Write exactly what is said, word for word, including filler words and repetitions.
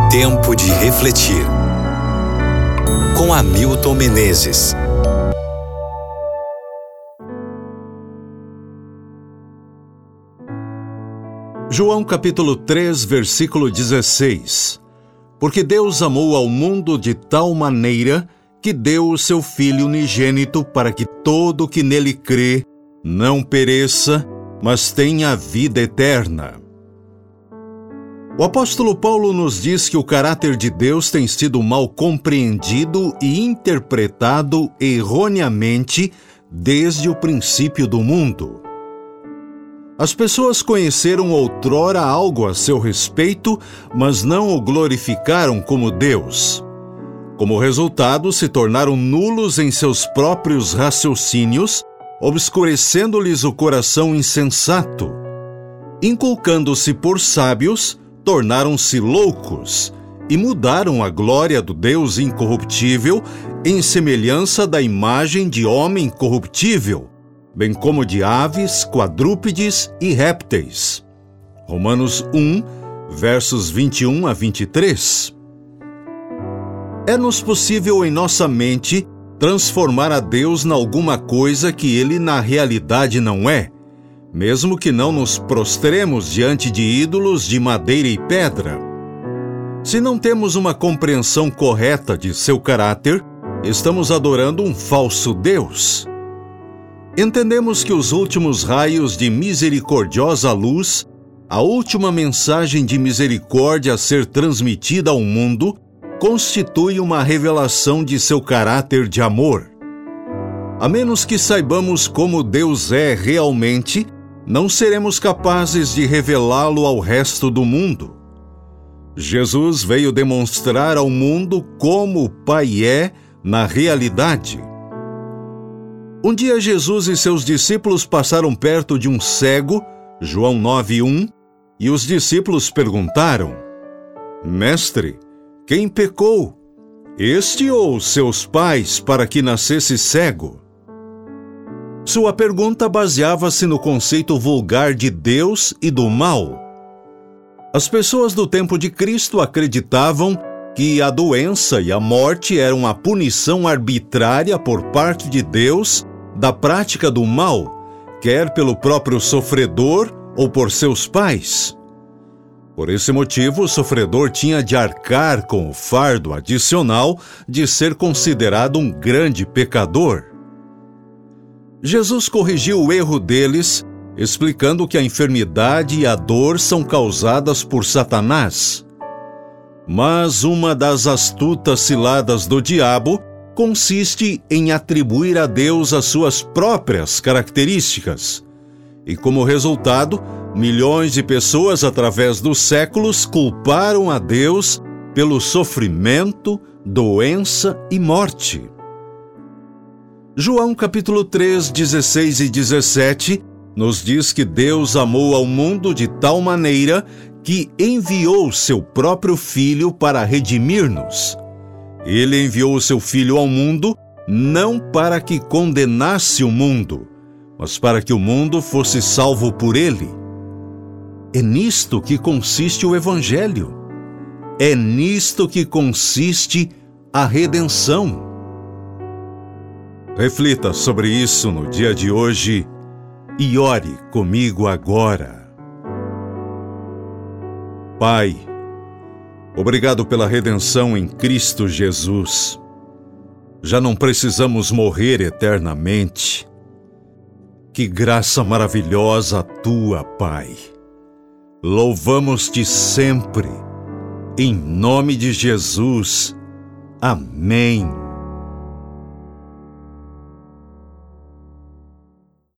Tempo de refletir. Com Hamilton Menezes. João capítulo três, versículo dezesseis. Porque Deus amou ao mundo de tal maneira que deu o seu Filho unigênito para que todo que nele crê não pereça, mas tenha a vida eterna. O apóstolo Paulo nos diz que o caráter de Deus tem sido mal compreendido e interpretado erroneamente desde o princípio do mundo. As pessoas conheceram outrora algo a seu respeito, mas não o glorificaram como Deus. Como resultado, se tornaram nulos em seus próprios raciocínios, obscurecendo-lhes o coração insensato. Inculcando-se por sábios, tornaram-se loucos e mudaram a glória do Deus incorruptível em semelhança da imagem de homem corruptível, bem como de aves, quadrúpedes e répteis. Romanos um, versos vinte e um a vinte e três. É-nos possível em nossa mente transformar a Deus em alguma coisa que Ele na realidade não é, mesmo que não nos prostremos diante de ídolos de madeira e pedra. Se não temos uma compreensão correta de seu caráter, estamos adorando um falso Deus. Entendemos que os últimos raios de misericordiosa luz, a última mensagem de misericórdia a ser transmitida ao mundo, constitui uma revelação de seu caráter de amor. A menos que saibamos como Deus é realmente, não seremos capazes de revelá-lo ao resto do mundo. Jesus veio demonstrar ao mundo como o Pai é na realidade. Um dia Jesus e seus discípulos passaram perto de um cego, João nove, um, e os discípulos perguntaram: Mestre, quem pecou, este ou seus pais, para que nascesse cego? Sua pergunta baseava-se no conceito vulgar de Deus e do mal. As pessoas do tempo de Cristo acreditavam que a doença e a morte eram a punição arbitrária por parte de Deus da prática do mal, quer pelo próprio sofredor ou por seus pais. Por esse motivo, o sofredor tinha de arcar com o fardo adicional de ser considerado um grande pecador. Jesus corrigiu o erro deles, explicando que a enfermidade e a dor são causadas por Satanás. Mas uma das astutas ciladas do diabo consiste em atribuir a Deus as suas próprias características. E como resultado, milhões de pessoas através dos séculos culparam a Deus pelo sofrimento, doença e morte. João capítulo três, dezesseis e dezessete nos diz que Deus amou ao mundo de tal maneira que enviou seu próprio Filho para redimir-nos. Ele enviou o seu Filho ao mundo não para que condenasse o mundo, mas para que o mundo fosse salvo por ele. É nisto que consiste o Evangelho. É nisto que consiste a redenção. Reflita sobre isso no dia de hoje e ore comigo agora. Pai, obrigado pela redenção em Cristo Jesus. Já não precisamos morrer eternamente. Que graça maravilhosa a tua, Pai. Louvamos-te sempre. Em nome de Jesus. Amém.